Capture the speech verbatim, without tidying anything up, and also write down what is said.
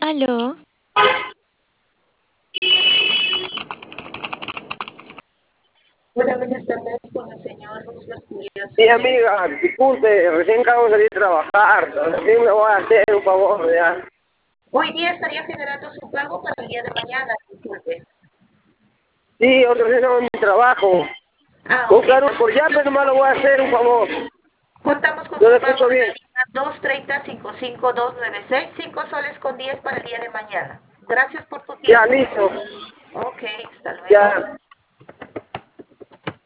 Aló, Hola, buenas tardes con el señor Roosevelt Julián Sí, Suárez. amiga, disculpe, recién acabo de salir a trabajar, recién me voy a hacer un favor, ya. Hoy día estaría generando su pago para el día de mañana, disculpe. Sí, otro recién acabo de mi trabajo. Ah, No, ok. claro, por ya, pero nomás lo voy a hacer un favor. Contamos con Yo su le pago escucho de la bien. línea dos treinta, cinco cinco dos nueve seis, cinco soles con diez para el día de mañana. Gracias por tu Ya, tiempo. listo. Ok, hasta Ya, luego.